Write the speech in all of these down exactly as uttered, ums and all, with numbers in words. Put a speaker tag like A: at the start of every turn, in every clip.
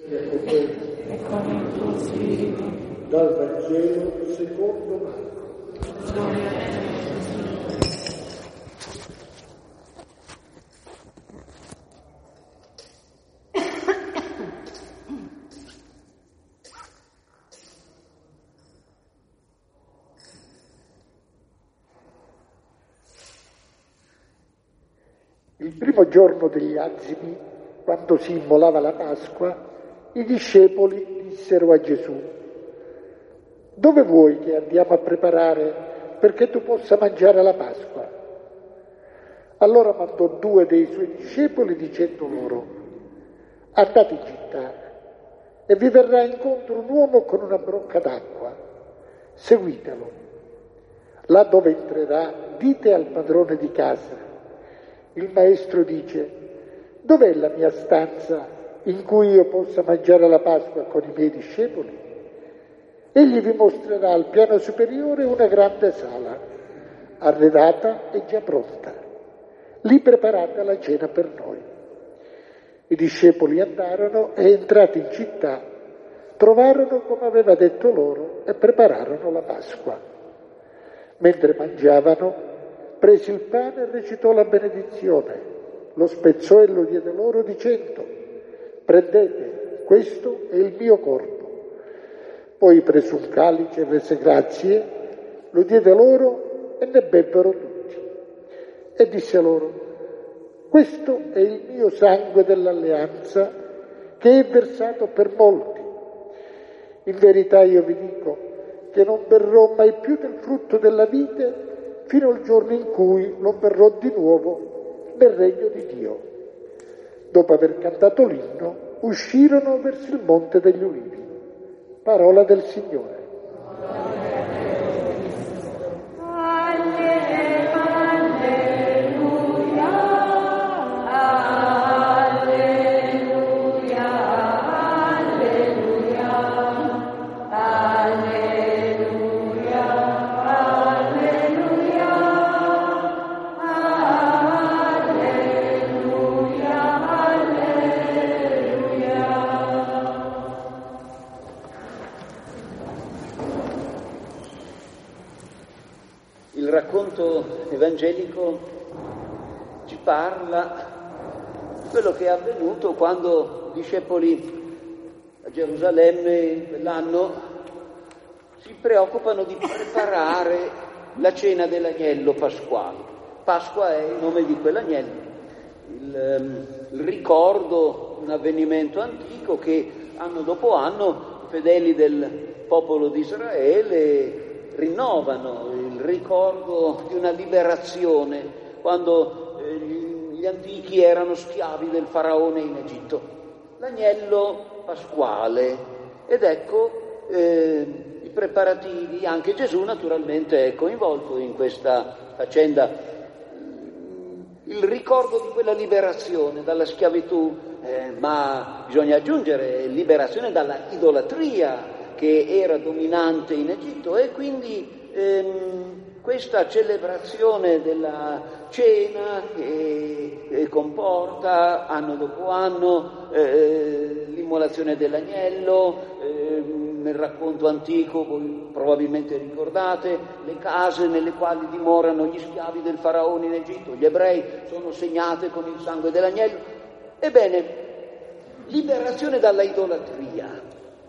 A: e con il tuo spirito.
B: Dal Vangelo secondo Marco.
A: Gloria a te, Gesù.
B: Il primo giorno degli azimi, quando si immolava la Pasqua, i discepoli dissero a Gesù: dove vuoi che andiamo a preparare perché tu possa mangiare la Pasqua? Allora mandò due dei suoi discepoli dicendo loro: andate in città e vi verrà incontro un uomo con una brocca d'acqua, seguitelo. Là dove entrerà, dite al padrone di casa: il maestro dice: dov'è la mia stanza in cui io possa mangiare la Pasqua con i miei discepoli? Egli vi mostrerà al piano superiore una grande sala, arredata e già pronta. Lì preparate la cena per noi. I discepoli andarono e, entrati in città, trovarono come aveva detto loro e prepararono la Pasqua. Mentre mangiavano, prese il pane e recitò la benedizione, lo spezzò e lo diede loro dicendo: prendete, questo è il mio corpo. Poi prese un calice, rese grazie, lo diede loro e ne bebbero tutti. E disse loro: questo è il mio sangue dell'alleanza che è versato per molti. In verità io vi dico che non berrò mai più del frutto della vite fino al giorno in cui lo berrò di nuovo nel regno di Dio. Dopo aver cantato l'inno, uscirono verso il Monte degli Ulivi. Parola del Signore.
C: Il racconto evangelico ci parla di quello che è avvenuto quando i discepoli a Gerusalemme quell'anno si preoccupano di preparare la cena dell'agnello pasquale. Pasqua è il nome di quell'agnello, il, il ricordo di un avvenimento antico che anno dopo anno i fedeli del popolo di Israele rinnovano il ricordo di una liberazione quando eh, gli antichi erano schiavi del faraone in Egitto. L'agnello pasquale. Ed ecco eh, i preparativi, anche Gesù naturalmente è coinvolto in questa faccenda. Il ricordo di quella liberazione dalla schiavitù, eh, ma bisogna aggiungere liberazione dalla idolatria che era dominante in Egitto, e quindi ehm, questa celebrazione della cena che, che comporta anno dopo anno eh, l'immolazione dell'agnello, eh, nel racconto antico, voi probabilmente ricordate, le case nelle quali dimorano gli schiavi del faraone in Egitto, gli ebrei, sono segnate con il sangue dell'agnello. Ebbene, liberazione dalla idolatria.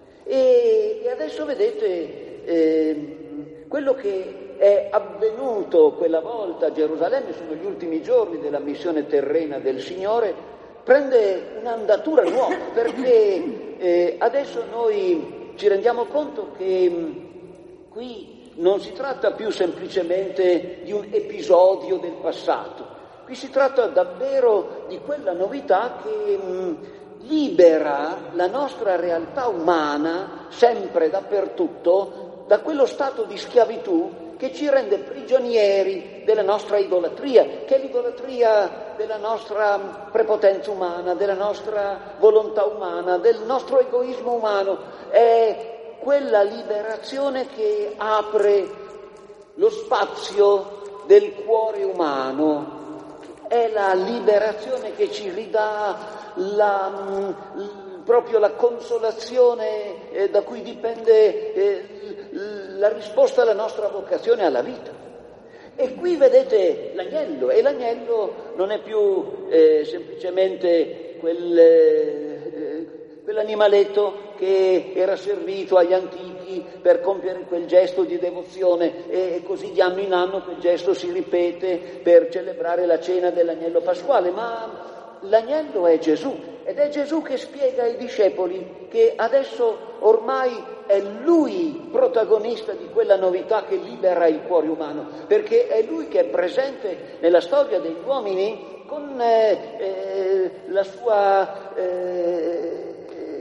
C: E, e adesso vedete eh, quello che è avvenuto quella volta a Gerusalemme, sono gli ultimi giorni della missione terrena del Signore, prende un'andatura nuova, perché eh, adesso noi ci rendiamo conto che mh, qui non si tratta più semplicemente di un episodio del passato, qui si tratta davvero di quella novità che mh, libera la nostra realtà umana, sempre, dappertutto, da quello stato di schiavitù che ci rende prigionieri della nostra idolatria, che è l'idolatria della nostra prepotenza umana, della nostra volontà umana, del nostro egoismo umano. È quella liberazione che apre lo spazio del cuore umano, è la liberazione che ci ridà la, il proprio la consolazione eh, da cui dipende eh, la risposta alla nostra vocazione alla vita. E qui vedete l'agnello, e l'agnello non è più eh, semplicemente quel, eh, quell'animaletto che era servito agli antichi per compiere quel gesto di devozione, e così di anno in anno quel gesto si ripete per celebrare la cena dell'agnello pasquale, ma l'agnello è Gesù, ed è Gesù che spiega ai discepoli che adesso ormai è Lui protagonista di quella novità che libera il cuore umano, perché è Lui che è presente nella storia degli uomini con eh, eh, la sua eh,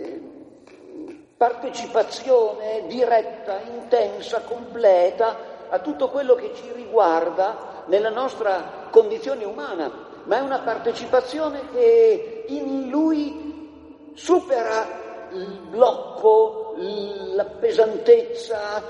C: partecipazione diretta, intensa, completa a tutto quello che ci riguarda nella nostra condizione umana, ma è una partecipazione che in Lui supera il blocco, la pesantezza,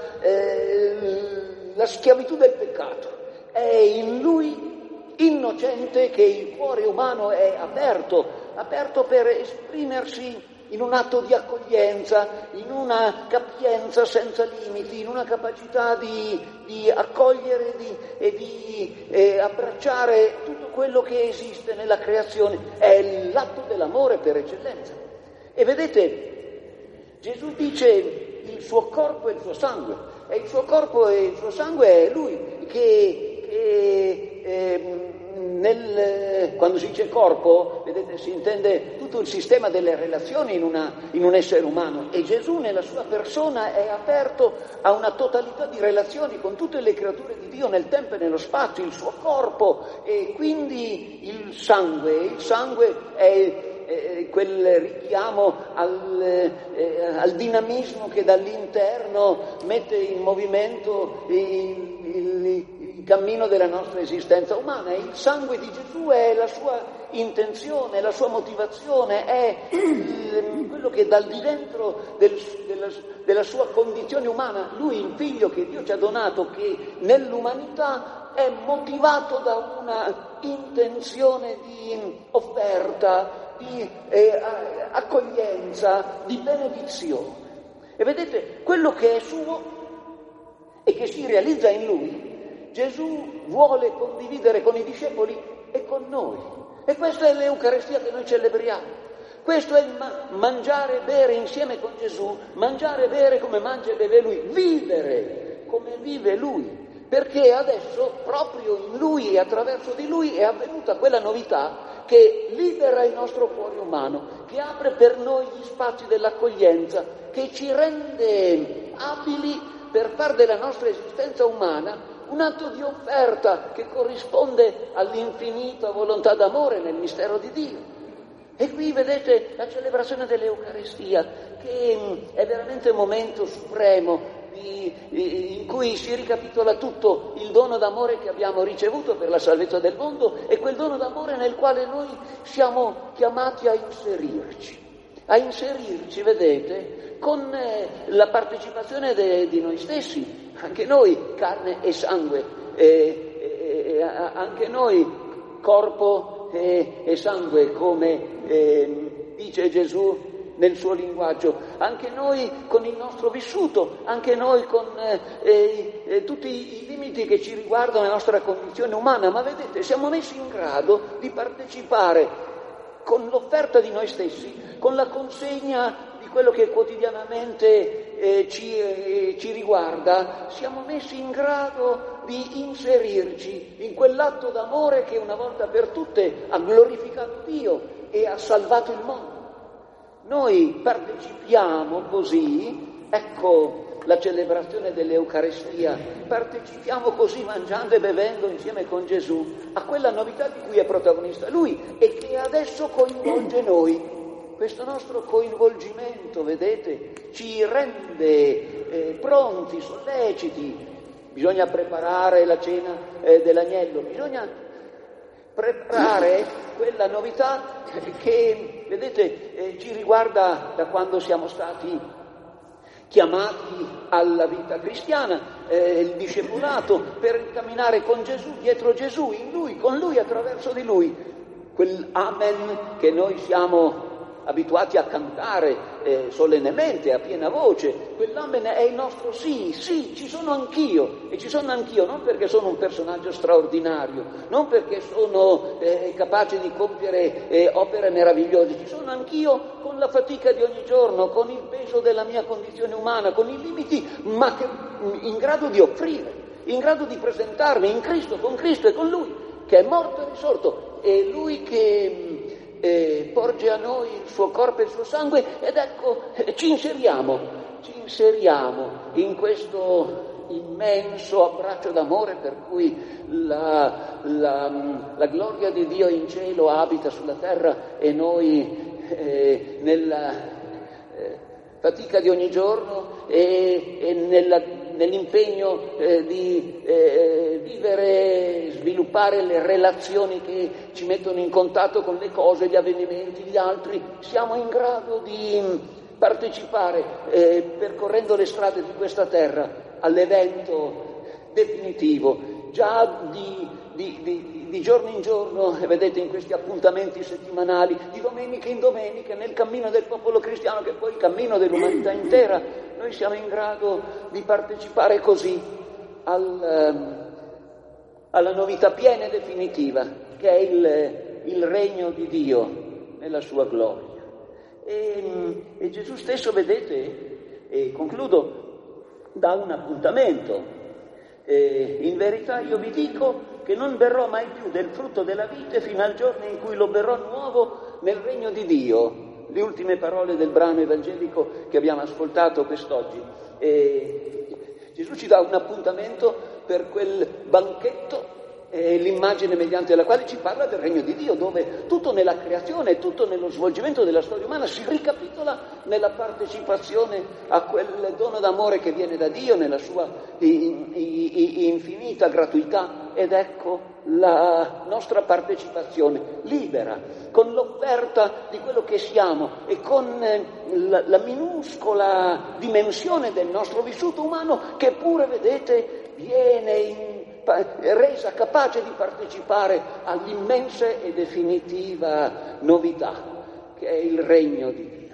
C: eh, la schiavitù del peccato. È in Lui innocente che il cuore umano è aperto, aperto per esprimersi in un atto di accoglienza, in una capienza senza limiti, in una capacità di, di accogliere di, e di eh, abbracciare tutto quello che esiste nella creazione. È l'atto dell'amore per eccellenza. E vedete, Gesù dice il suo corpo e il suo sangue, e il suo corpo e il suo sangue è Lui che... che eh, Nel, quando si dice corpo, vedete, si intende tutto il sistema delle relazioni in, una, in un essere umano, e Gesù nella sua persona è aperto a una totalità di relazioni con tutte le creature di Dio nel tempo e nello spazio, il suo corpo, e quindi il sangue, il sangue è Eh, quel richiamo al, eh, al dinamismo che dall'interno mette in movimento il, il, il cammino della nostra esistenza umana. Il sangue di Gesù è la sua intenzione, la sua motivazione, è il, quello che dal di dentro del, della, della sua condizione umana, Lui, il Figlio che Dio ci ha donato, che nell'umanità è motivato da una intenzione di offerta, di eh, accoglienza, di benedizione. E vedete, quello che è suo e che si realizza in Lui, Gesù vuole condividere con i discepoli e con noi. E questa è l'Eucaristia che noi celebriamo. Questo è il ma- mangiare e bere insieme con Gesù, mangiare e bere come mangia e beve Lui, vivere come vive Lui. Perché adesso, proprio in Lui e attraverso di Lui, è avvenuta quella novità che libera il nostro cuore umano, che apre per noi gli spazi dell'accoglienza, che ci rende abili per far della nostra esistenza umana un atto di offerta che corrisponde all'infinita volontà d'amore nel mistero di Dio. E qui vedete la celebrazione dell'Eucaristia, che è veramente un momento supremo in cui si ricapitola tutto il dono d'amore che abbiamo ricevuto per la salvezza del mondo, e quel dono d'amore nel quale noi siamo chiamati a inserirci, a inserirci, vedete, con la partecipazione de, di noi stessi, anche noi carne e sangue, e, e, anche noi corpo e, e sangue, come eh, dice Gesù nel suo linguaggio, anche noi con il nostro vissuto, anche noi con eh, eh, tutti i limiti che ci riguardano la nostra condizione umana, ma vedete, siamo messi in grado di partecipare con l'offerta di noi stessi, con la consegna di quello che quotidianamente eh, ci, eh, ci riguarda, siamo messi in grado di inserirci in quell'atto d'amore che una volta per tutte ha glorificato Dio e ha salvato il mondo. Noi partecipiamo così, ecco la celebrazione dell'Eucaristia, partecipiamo così mangiando e bevendo insieme con Gesù a quella novità di cui è protagonista Lui e che adesso coinvolge noi. Questo nostro coinvolgimento, vedete, ci rende eh, pronti, solleciti. Bisogna preparare la cena eh, dell'agnello, bisogna preparare quella novità che, vedete, eh, ci riguarda da quando siamo stati chiamati alla vita cristiana, eh, il discepolato, per camminare con Gesù, dietro Gesù, in Lui, con Lui, attraverso di Lui. Quel Amen che noi siamo abituati a cantare eh, solennemente, a piena voce. Quell'amen è il nostro sì, sì, ci sono anch'io, e ci sono anch'io non perché sono un personaggio straordinario, non perché sono eh, capace di compiere eh, opere meravigliose, ci sono anch'io con la fatica di ogni giorno, con il peso della mia condizione umana, con i limiti, ma che, in grado di offrire, in grado di presentarmi in Cristo, con Cristo e con Lui, che è morto e risorto, e Lui che eh, porge a noi il suo corpo e il suo sangue, ed ecco, eh, ci inseriamo, ci inseriamo in questo immenso abbraccio d'amore per cui la, la, la gloria di Dio in cielo abita sulla terra e noi eh, nella eh, fatica di ogni giorno e, e nella, nell'impegno eh, di eh, vivere, sviluppare le relazioni che ci mettono in contatto con le cose, gli avvenimenti, gli altri, siamo in grado di partecipare, eh, percorrendo le strade di questa terra, all'evento definitivo, già di, di, di, di giorno in giorno, vedete in questi appuntamenti settimanali, di domenica in domenica, nel cammino del popolo cristiano, che è poi il cammino dell'umanità intera, noi siamo in grado di partecipare così al, alla novità piena e definitiva, che è il, il regno di Dio nella sua gloria. E, e Gesù stesso, vedete, e concludo, dà un appuntamento. E in verità io vi dico che non berrò mai più del frutto della vite fino al giorno in cui lo berrò nuovo nel regno di Dio. Le ultime parole del brano evangelico che abbiamo ascoltato quest'oggi. E Gesù ci dà un appuntamento per quel banchetto, è l'immagine mediante la quale ci parla del regno di Dio, dove tutto nella creazione, tutto nello svolgimento della storia umana si ricapitola nella partecipazione a quel dono d'amore che viene da Dio nella sua infinita gratuità, ed ecco la nostra partecipazione libera, con l'offerta di quello che siamo e con la, la minuscola dimensione del nostro vissuto umano, che pure, vedete, viene in resa capace di partecipare all'immensa e definitiva novità che è il regno di Dio.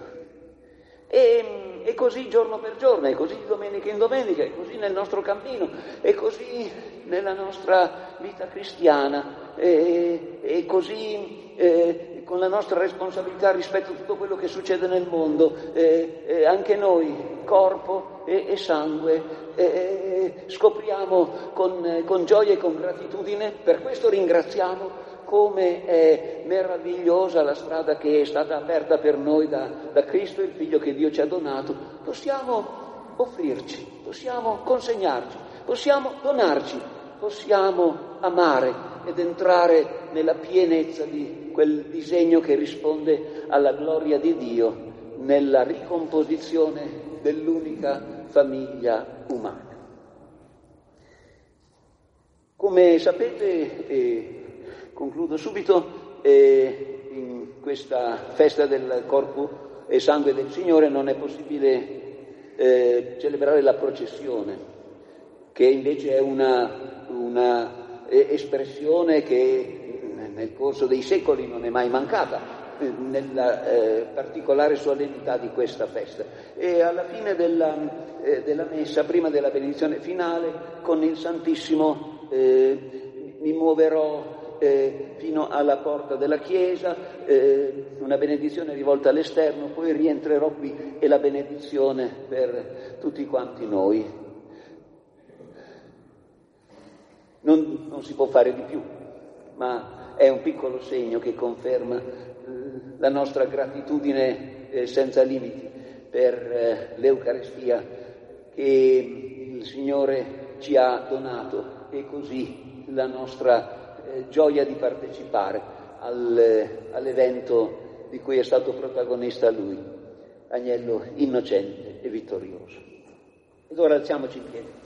C: E, e così giorno per giorno, e così di domenica in domenica, e così nel nostro cammino, e così nella nostra vita cristiana, e, e così eh, con la nostra responsabilità rispetto a tutto quello che succede nel mondo, eh, eh, anche noi, corpo e, e sangue, eh, scopriamo con, con gioia e con gratitudine, per questo ringraziamo, come è meravigliosa la strada che è stata aperta per noi da, da Cristo, il Figlio che Dio ci ha donato. Possiamo offrirci, possiamo consegnarci, possiamo donarci, possiamo amare ed entrare nella pienezza di quel disegno che risponde alla gloria di Dio nella ricomposizione dell'unica famiglia umana. Come sapete, e concludo subito, eh, in questa festa del corpo e sangue del Signore non è possibile eh, celebrare la processione, che invece è una, una eh, espressione che nel corso dei secoli non è mai mancata nella eh, particolare solennità di questa festa. E alla fine della, eh, della messa, prima della benedizione finale, con il Santissimo eh, mi muoverò eh, fino alla porta della chiesa, eh, una benedizione rivolta all'esterno, poi rientrerò qui e la benedizione per tutti quanti noi. Non, non si può fare di più, ma è un piccolo segno che conferma eh, la nostra gratitudine eh, senza limiti per eh, l'Eucaristia che il Signore ci ha donato, e così la nostra eh, gioia di partecipare al, eh, all'evento di cui è stato protagonista Lui, agnello innocente e vittorioso. Ed ora alziamoci in piedi.